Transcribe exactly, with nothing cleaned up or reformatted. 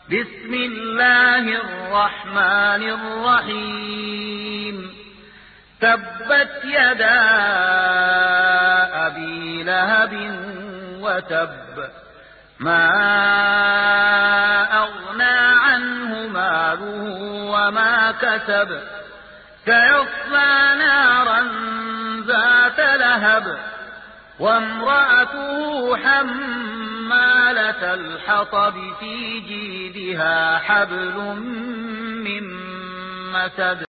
بسم الله الرحمن الرحيم تبت يدا أبي لهب وتب ما أغنى عنه ماله وما كسب سيصلى نارا ذات لهب وامرأته حمالة الحطب في جيدها حبل من مسد